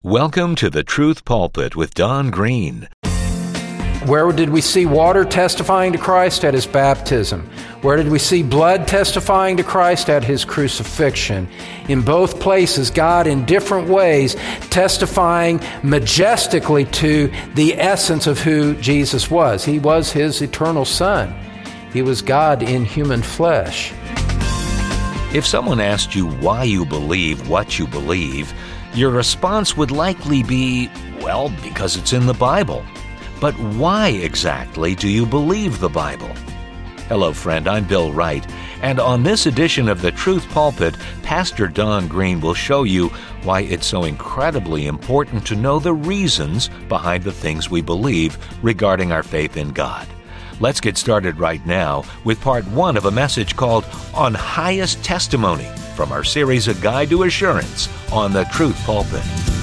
Welcome to the Truth Pulpit with Don Green. Where did we see water testifying to Christ? At his baptism. Where did we see blood testifying to Christ? At his crucifixion. In both places, God in different ways testifying majestically to the essence of who Jesus was. He was his eternal Son. He was God in human flesh. If someone asked you why you believe what you believe, your response would likely be, well, because it's in the Bible. But why exactly do you believe the Bible? Hello, friend, I'm Bill Wright, and on this edition of the Truth Pulpit, Pastor Don Green will show you why it's so incredibly important to know the reasons behind the things we believe regarding our faith in God. Let's get started right now with part one of a message called On Highest Testimony from our series A Guide to Assurance on the Truth Pulpit.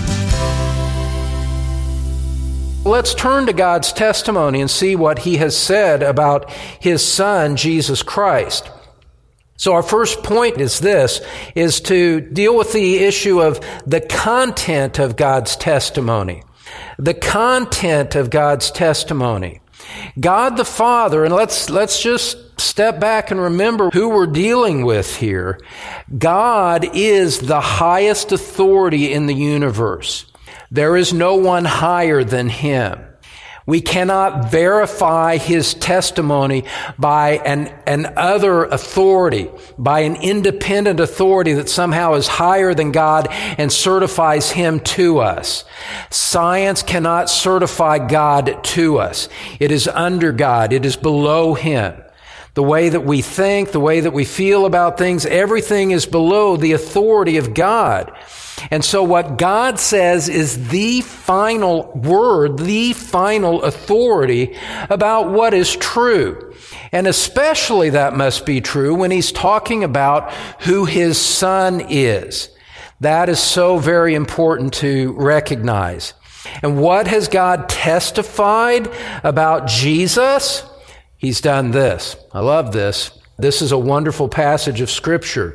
Let's turn to God's testimony and see what he has said about his Son, Jesus Christ. So our first point is to deal with the issue of the content of God's testimony. The content of God's testimony. God the Father, and let's just step back and remember who we're dealing with here. God is the highest authority in the universe. There is no one higher than him. We cannot verify his testimony by an other authority, by an independent authority that somehow is higher than God and certifies him to us. Science cannot certify God to us. It is under God. It is below him. The way that we think, the way that we feel about things, everything is below the authority of God. And so what God says is the final word, the final authority about what is true. And especially that must be true when he's talking about who his Son is. That is so very important to recognize. And what has God testified about Jesus? He's done this. I love this. This is a wonderful passage of Scripture.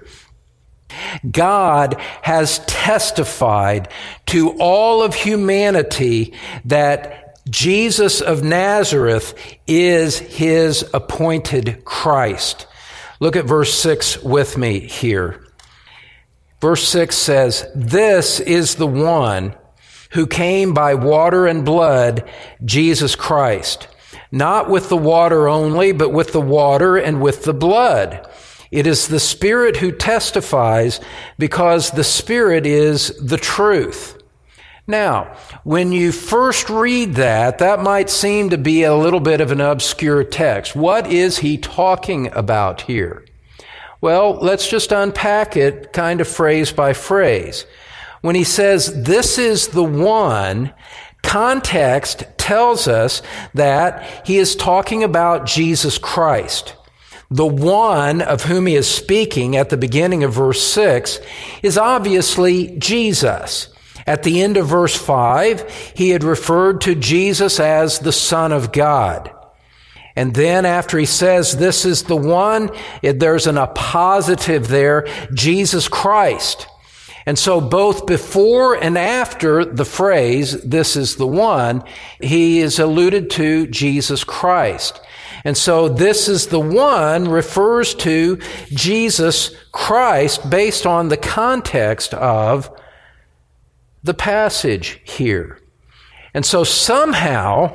God has testified to all of humanity that Jesus of Nazareth is his appointed Christ. Look at verse 6 with me here. Verse 6 says, "This is the one who came by water and blood, Jesus Christ, not with the water only, but with the water and with the blood. It is the Spirit who testifies, because the Spirit is the truth." Now, when you first read that might seem to be a little bit of an obscure text. What is he talking about here? Well, let's just unpack it kind of phrase by phrase. When he says, "This is the one," context tells us that he is talking about Jesus Christ. The one of whom he is speaking at the beginning of verse 6 is obviously Jesus. At the end of verse 5, he had referred to Jesus as the Son of God. And then after he says, "This is the one," there's an appositive there, Jesus Christ. And so both before and after the phrase, "This is the one," he is alluded to Jesus Christ. And so "this is the one" refers to Jesus Christ based on the context of the passage here. And so somehow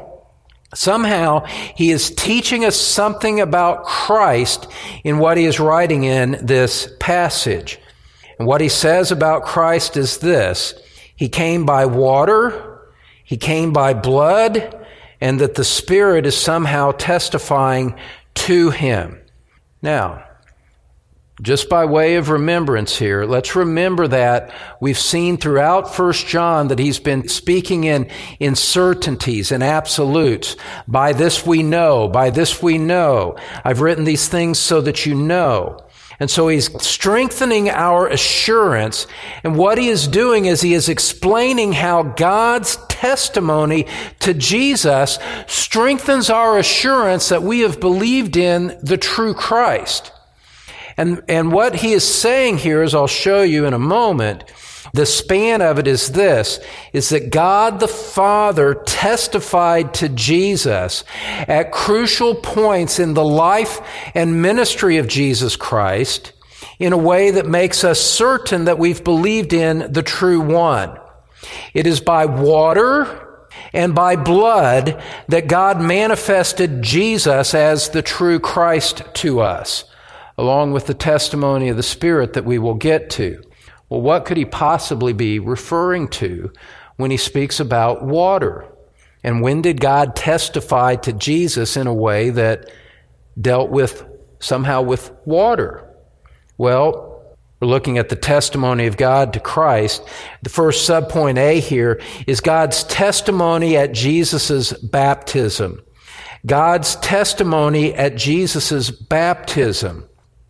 he is teaching us something about Christ in what he is writing in this passage. And what he says about Christ is this: he came by water, he came by blood, and that the Spirit is somehow testifying to him. Now, just by way of remembrance here, let's remember that we've seen throughout 1 John that he's been speaking in certainties and absolutes. By this we know, by this we know. I've written these things so that you know. And so he's strengthening our assurance. And what he is doing is he is explaining how God's testimony to Jesus strengthens our assurance that we have believed in the true Christ. And what he is saying here, as I'll show you in a moment, The span of it is this, is that God the Father testified to Jesus at crucial points in the life and ministry of Jesus Christ in a way that makes us certain that we've believed in the true one. It is by water and by blood that God manifested Jesus as the true Christ to us, along with the testimony of the Spirit that we will get to. Well, what could he possibly be referring to when he speaks about water? And when did God testify to Jesus in a way that dealt with somehow with water? Well, we're looking at the testimony of God to Christ. The first subpoint A here is God's testimony at Jesus' baptism. God's testimony at Jesus' baptism.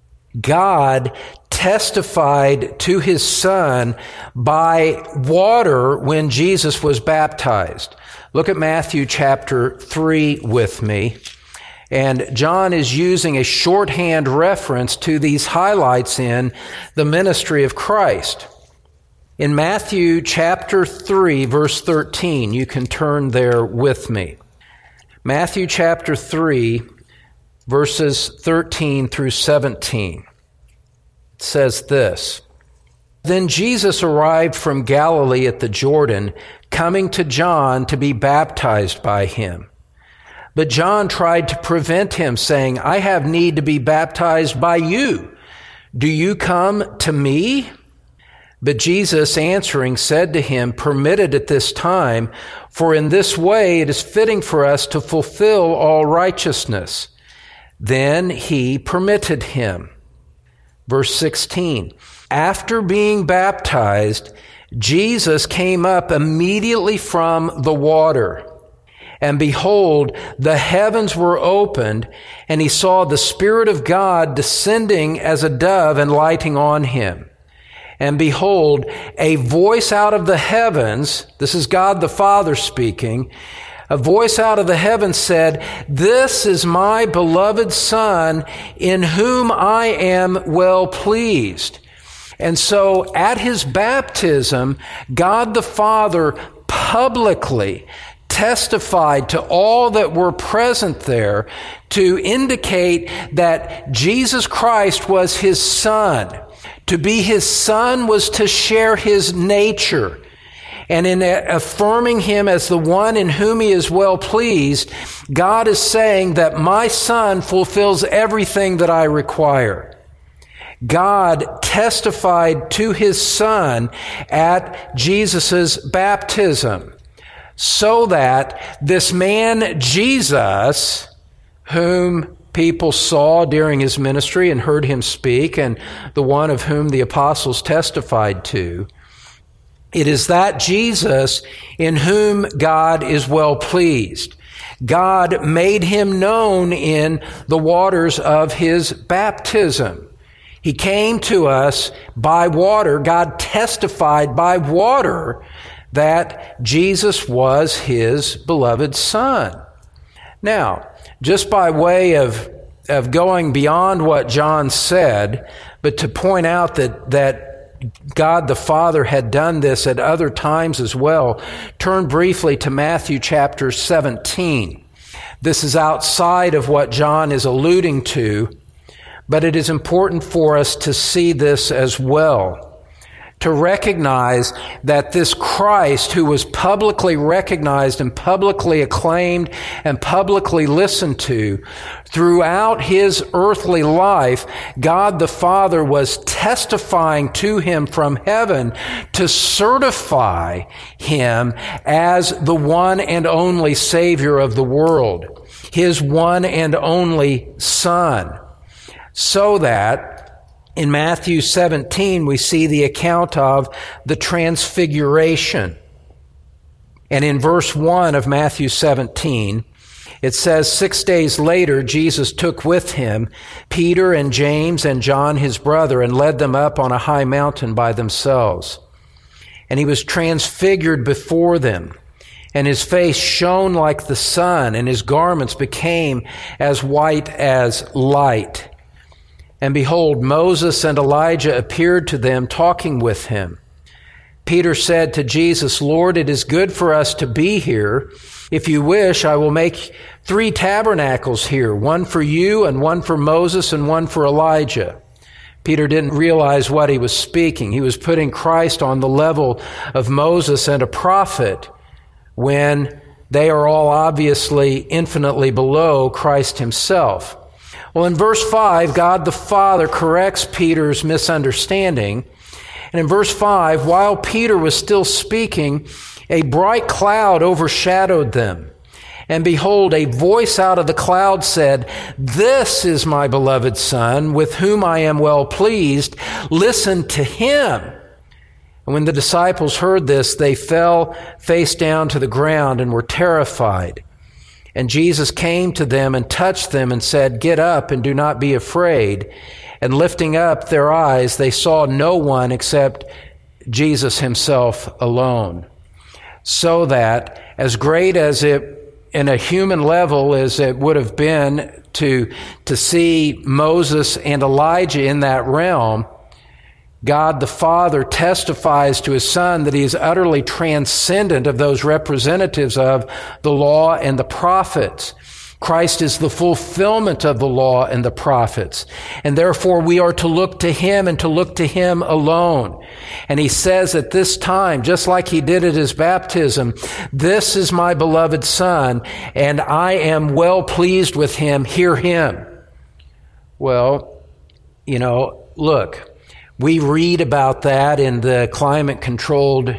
God testified to his Son by water when Jesus was baptized. Look at Matthew chapter 3 with me. And John is using a shorthand reference to these highlights in the ministry of Christ. In Matthew chapter 3, verse 13, you can turn there with me. Matthew chapter 3, verses 13 through 17. It says this, "Then Jesus arrived from Galilee at the Jordan, coming to John to be baptized by him. But John tried to prevent him, saying, 'I have need to be baptized by you. Do you come to me?' But Jesus answering said to him, 'Permit it at this time, for in this way it is fitting for us to fulfill all righteousness.' Then he permitted him." Verse 16, "After being baptized, Jesus came up immediately from the water. And behold, the heavens were opened, and he saw the Spirit of God descending as a dove and lighting on him. And behold, a voice out of the heavens," this is God the Father speaking, "a voice out of the heavens said, 'This is my beloved Son, in whom I am well pleased.'" And so at his baptism, God the Father publicly testified to all that were present there to indicate that Jesus Christ was his Son. To be his Son was to share his nature. And in affirming him as the one in whom he is well pleased, God is saying that my Son fulfills everything that I require. God testified to his Son at Jesus' baptism, so that this man Jesus, whom people saw during his ministry and heard him speak, and the one of whom the apostles testified to, it is that Jesus in whom God is well pleased. God made him known in the waters of his baptism. He came to us by water. God testified by water that Jesus was his beloved Son. Now, just by way of going beyond what John said, but to point out that God the Father had done this at other times as well, turn briefly to Matthew chapter 17. This is outside of what John is alluding to, but it is important for us to see this as well. To recognize that this Christ, who was publicly recognized and publicly acclaimed and publicly listened to, throughout his earthly life, God the Father was testifying to him from heaven to certify him as the one and only Savior of the world, his one and only Son, so that in Matthew 17, we see the account of the transfiguration. And in verse 1 of Matthew 17, it says, 6 days later, Jesus took with him Peter and James and John his brother and led them up on a high mountain by themselves. And he was transfigured before them, and his face shone like the sun, and his garments became as white as light. And behold, Moses and Elijah appeared to them, talking with him. Peter said to Jesus, "Lord, it is good for us to be here. If you wish, I will make 3 tabernacles here, one for you and one for Moses and one for Elijah." Peter didn't realize what he was speaking. He was putting Christ on the level of Moses and a prophet when they are all obviously infinitely below Christ himself. Well, in verse 5, God the Father corrects Peter's misunderstanding. And in verse 5, while Peter was still speaking, a bright cloud overshadowed them. And behold, a voice out of the cloud said, "This is my beloved Son, with whom I am well pleased. Listen to him." And when the disciples heard this, they fell face down to the ground and were terrified. And Jesus came to them and touched them and said, "Get up and do not be afraid." And lifting up their eyes, they saw no one except Jesus himself alone. So that, as great as it, in a human level, as it would have been to see Moses and Elijah in that realm, God the Father testifies to his Son that he is utterly transcendent of those representatives of the law and the prophets. Christ is the fulfillment of the law and the prophets. And therefore we are to look to him and to look to him alone. And he says at this time, just like he did at his baptism, "This is my beloved Son, and I am well pleased with him. Hear him." Well, look, we read about that in the climate-controlled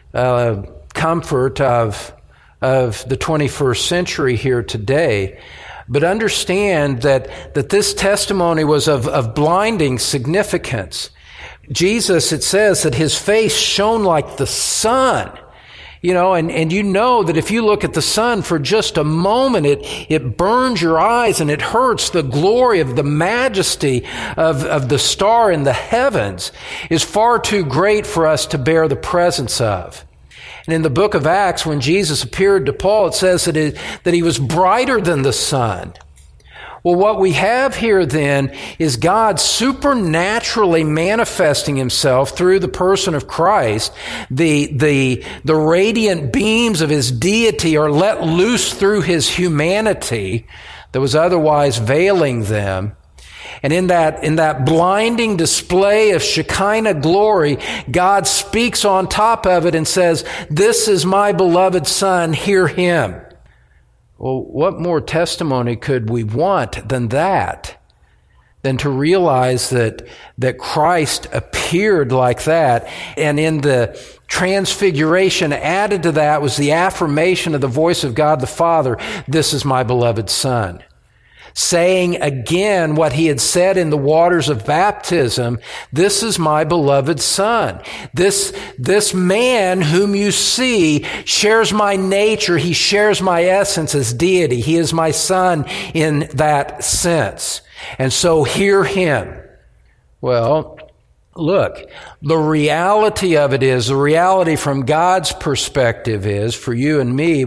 comfort of the 21st century here today. But understand that this testimony was of blinding significance. Jesus, it says that his face shone like the sun. And you know that if you look at the sun for just a moment, it burns your eyes and it hurts. The glory of the majesty of the star in the heavens is far too great for us to bear the presence of. And in the book of Acts, when Jesus appeared to Paul, it says that he was brighter than the sun. Well, what we have here then is God supernaturally manifesting himself through the person of Christ. The radiant beams of his deity are let loose through his humanity that was otherwise veiling them. And in that blinding display of Shekinah glory, God speaks on top of it and says, "This is my beloved Son, hear him." Well, what more testimony could we want than that? Than to realize that Christ appeared like that, and in the transfiguration added to that was the affirmation of the voice of God the Father, "This is my beloved Son." Saying again what he had said in the waters of baptism, "This is my beloved Son. This man whom you see shares my nature. He shares my essence as deity. He is my Son in that sense. And so hear him." Well, look, the reality of it is, the reality from God's perspective is, for you and me,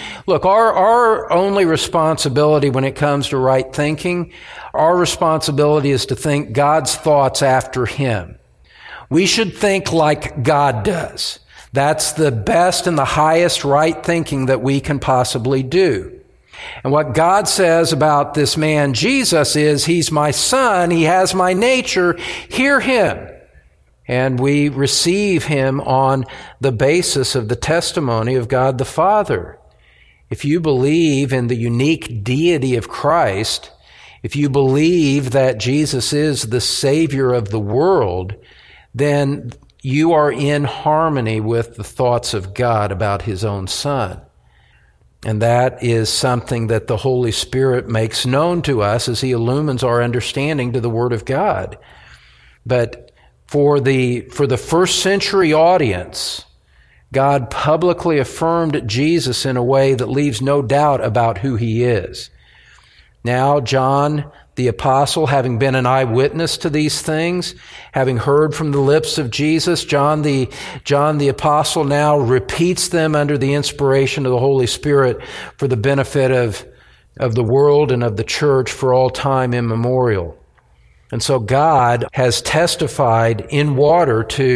our only responsibility when it comes to right thinking, our responsibility is to think God's thoughts after him. We should think like God does. That's the best and the highest right thinking that we can possibly do. And what God says about this man Jesus is, "He's my Son, he has my nature, hear him." And we receive him on the basis of the testimony of God the Father. If you believe in the unique deity of Christ, if you believe that Jesus is the Savior of the world, then you are in harmony with the thoughts of God about his own Son. And that is something that the Holy Spirit makes known to us as he illumines our understanding to the Word of God. But for the first century audience, God publicly affirmed Jesus in a way that leaves no doubt about who he is. Now, John the apostle, having been an eyewitness to these things, having heard from the lips of Jesus, John the apostle now repeats them under the inspiration of the Holy Spirit for the benefit of the world and of the church for all time immemorial. And so God has testified in water to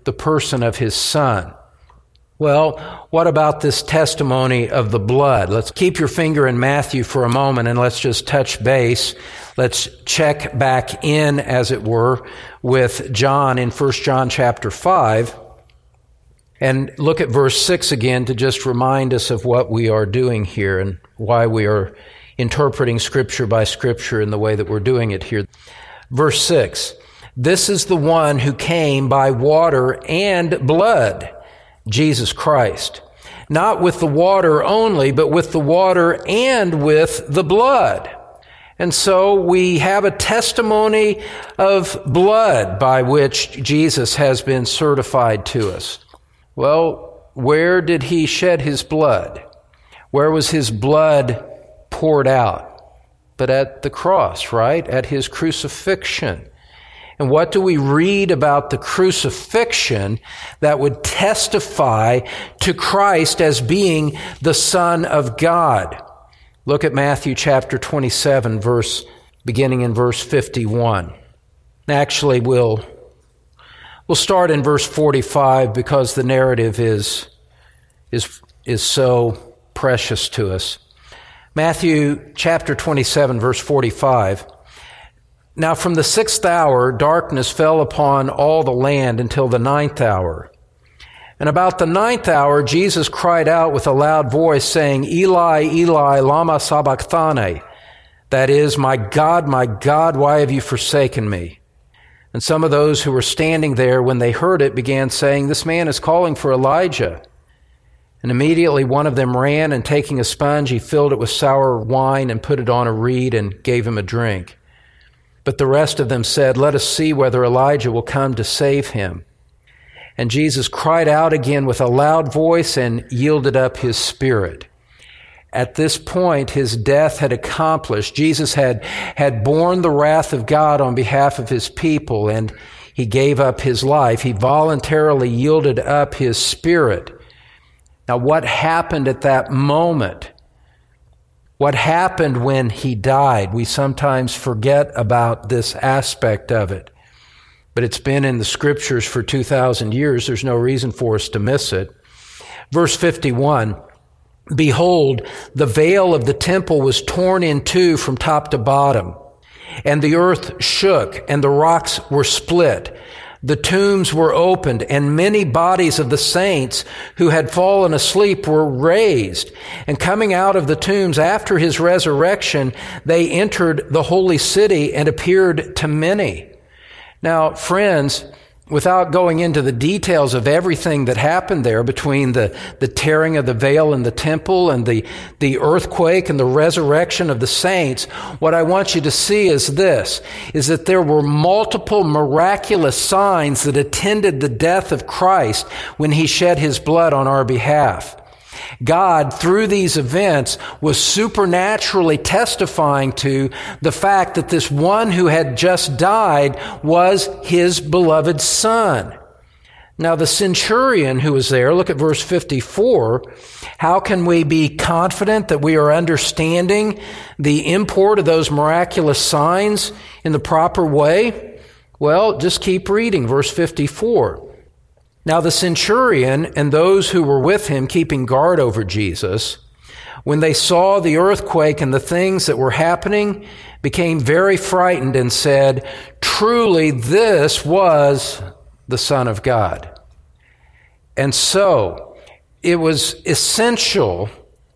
the person of his Son. Well, what about this testimony of the blood? Let's keep your finger in Matthew for a moment and let's just touch base. Let's check back in, as it were, with John in 1 John chapter 5 and look at verse 6 again to just remind us of what we are doing here and why we are interpreting Scripture by Scripture in the way that we're doing it here. Verse 6, this is the one who came by water and blood, Jesus Christ. Not with the water only, but with the water and with the blood. And so we have a testimony of blood by which Jesus has been certified to us. Well, where did he shed his blood? Where was his blood poured out? But at the cross, right? At his crucifixion. And what do we read about the crucifixion that would testify to Christ as being the Son of God? Look at Matthew chapter 27, beginning in verse 51. Actually, we'll start in verse 45 because the narrative is so precious to us. Matthew chapter 27, verse 45. Now from the 6th hour, darkness fell upon all the land until the 9th hour. And about the 9th hour, Jesus cried out with a loud voice, saying, Eli, Eli, lama sabachthani? That is, my God, why have you forsaken me? And some of those who were standing there, when they heard it, began saying, this man is calling for Elijah. And immediately one of them ran, and taking a sponge, he filled it with sour wine and put it on a reed and gave him a drink. But the rest of them said, let us see whether Elijah will come to save him. And Jesus cried out again with a loud voice and yielded up his spirit. At this point, his death had accomplished. Jesus had borne the wrath of God on behalf of his people, and he gave up his life. He voluntarily yielded up his spirit. Now, what happened at that moment? What happened when he died? We sometimes forget about this aspect of it. But it's been in the Scriptures for 2,000 years. There's no reason for us to miss it. Verse 51, behold, the veil of the temple was torn in two from top to bottom, and the earth shook, and the rocks were split. The tombs were opened, and many bodies of the saints who had fallen asleep were raised. And coming out of the tombs after his resurrection, they entered the holy city and appeared to many. Now, friends, without going into the details of everything that happened there between the tearing of the veil in the temple and the earthquake and the resurrection of the saints, what I want you to see is this, is that there were multiple miraculous signs that attended the death of Christ when he shed his blood on our behalf. God, through these events, was supernaturally testifying to the fact that this one who had just died was his beloved Son. Now, the centurion who was there, look at verse 54, how can we be confident that we are understanding the import of those miraculous signs in the proper way? Well, just keep reading, verse 54. Now the centurion and those who were with him keeping guard over Jesus, when they saw the earthquake and the things that were happening, became very frightened and said, truly this was the Son of God. And so it was essential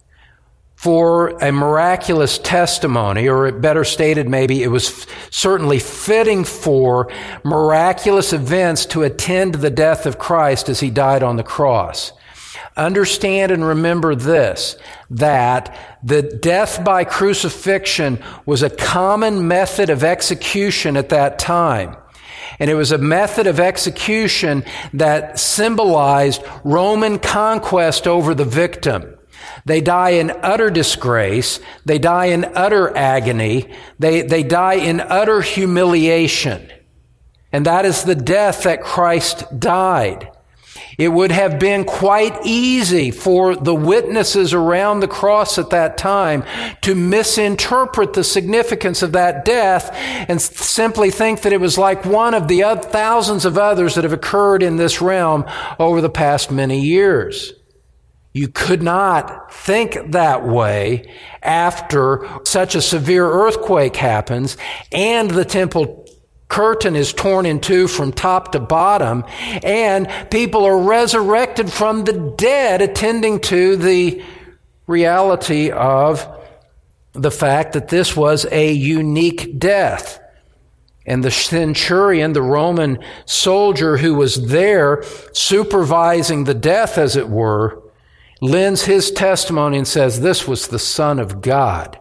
for a miraculous testimony, or better stated, maybe it was certainly fitting for miraculous events to attend the death of Christ as he died on the cross. Understand and remember this, that the death by crucifixion was a common method of execution at that time. And it was a method of execution that symbolized Roman conquest over the victim. They die in utter disgrace. They die in utter agony. They die in utter humiliation. And that is the death that Christ died. It would have been quite easy for the witnesses around the cross at that time to misinterpret the significance of that death and simply think that it was like one of the thousands of others that have occurred in this realm over the past many years. You could not think that way after such a severe earthquake happens and the temple curtain is torn in two from top to bottom, and people are resurrected from the dead, attending to the reality of the fact that this was a unique death. And the centurion, the Roman soldier who was there supervising the death, as it were, lends his testimony and says, this was the Son of God.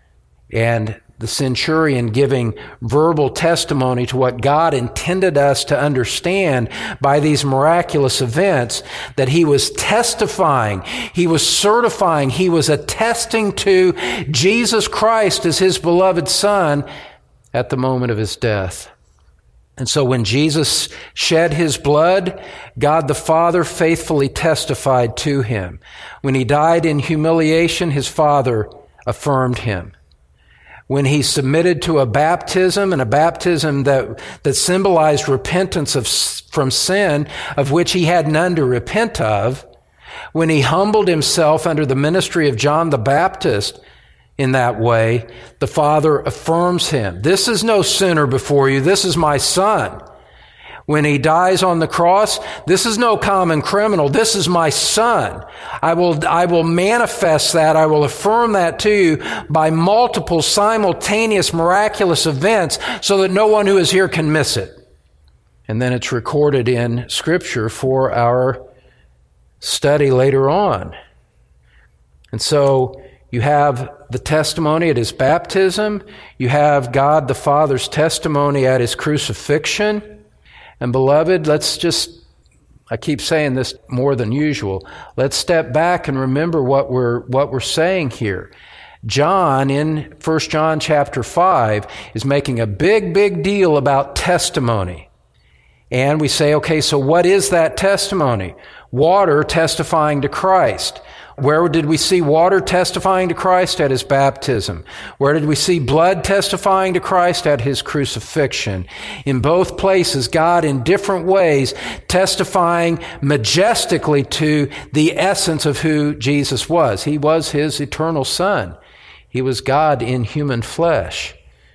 And the centurion giving verbal testimony to what God intended us to understand by these miraculous events, that he was testifying, he was certifying, he was attesting to Jesus Christ as his beloved Son at the moment of his death. And so when Jesus shed his blood, God the Father faithfully testified to him. When he died in humiliation, his Father affirmed him. When he submitted to a baptism, and a baptism that symbolized repentance from sin, of which he had none to repent of, when he humbled himself under the ministry of John the Baptist in that way, the Father affirms him. This is no sinner before you. This is my Son. When he dies on the cross, this is no common criminal. This is my Son. I will manifest that. I will affirm that to you by multiple simultaneous miraculous events so that no one who is here can miss it. And then it's recorded in Scripture for our study later on. And so you have the testimony at his baptism. You have God the Father's testimony at his crucifixion. And beloved, I keep saying this more than usual, let's step back and remember what we're saying here. John, in 1 John chapter 5, is making a big deal about testimony. And we say, okay, so what is that testimony? Water testifying to Christ. Where did we see water testifying to Christ? At his baptism. Where did we see blood testifying to Christ? At his crucifixion. In both places, God in different ways testifying majestically to the essence of who Jesus was. He was his eternal Son. He was God in human flesh.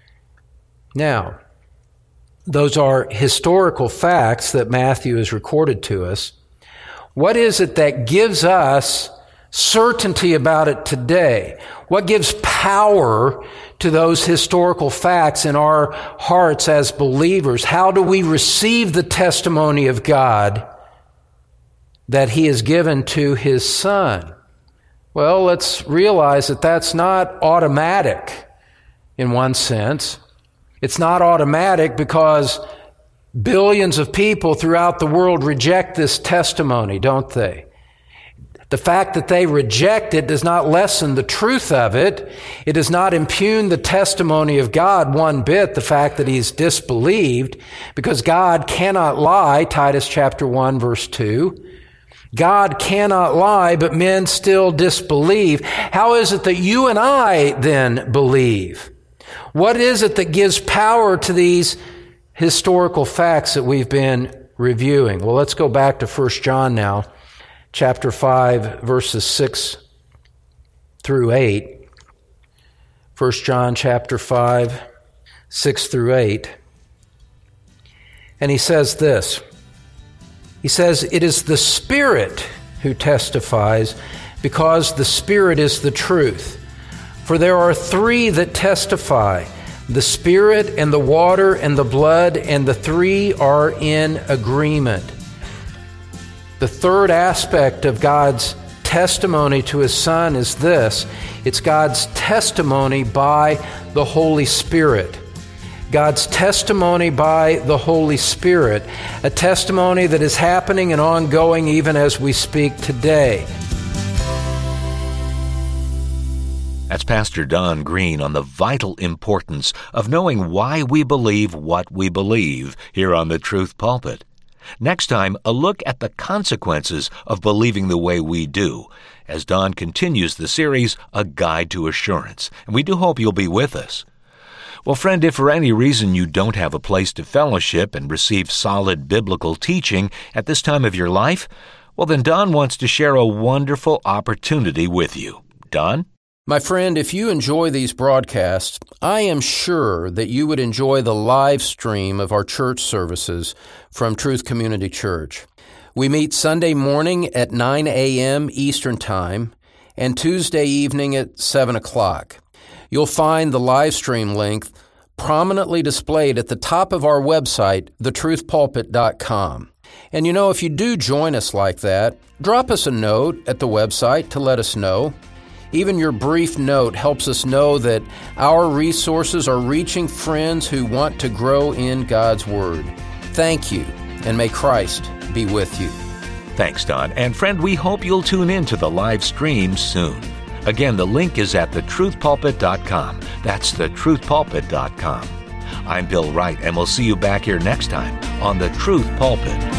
Now, those are historical facts that Matthew has recorded to us. What is it that gives us certainty about it today? What gives power to those historical facts in our hearts as believers? How do we receive the testimony of God that he has given to his Son? Well, let's realize that that's not automatic in one sense. It's not automatic because billions of people throughout the world reject this testimony, don't they? The fact that they reject it does not lessen the truth of it. It does not impugn the testimony of God one bit, the fact that he's disbelieved, because God cannot lie, Titus chapter 1, verse 2. God cannot lie, but men still disbelieve. How is it that you and I then believe? What is it that gives power to these historical facts that we've been reviewing? Well, let's go back to 1 John now. Chapter 5, verses 6 through 8. 1 John chapter 5, 6 through 8. And he says this. He says, "It is the Spirit who testifies, because the Spirit is the truth. For there are three that testify, the Spirit and the water and the blood, and the three are in agreement." The third aspect of God's testimony to his Son is this. It's God's testimony by the Holy Spirit. God's testimony by the Holy Spirit, a testimony that is happening and ongoing even as we speak today. That's Pastor Don Green on the vital importance of knowing why we believe what we believe here on the Truth Pulpit. Next time, a look at the consequences of believing the way we do, as Don continues the series, A Guide to Assurance. And we do hope you'll be with us. Well, friend, if for any reason you don't have a place to fellowship and receive solid biblical teaching at this time of your life, well, then Don wants to share a wonderful opportunity with you. Don? My friend, if you enjoy these broadcasts, I am sure that you would enjoy the live stream of our church services from Truth Community Church. We meet Sunday morning at 9 a.m. Eastern Time and Tuesday evening at 7 o'clock. You'll find the live stream link prominently displayed at the top of our website, thetruthpulpit.com. And if you do join us like that, drop us a note at the website to let us know. Even your brief note helps us know that our resources are reaching friends who want to grow in God's Word. Thank you, and may Christ be with you. Thanks, Don. And friend, we hope you'll tune in to the live stream soon. Again, the link is at thetruthpulpit.com. That's thetruthpulpit.com. I'm Bill Wright, and we'll see you back here next time on The Truth Pulpit.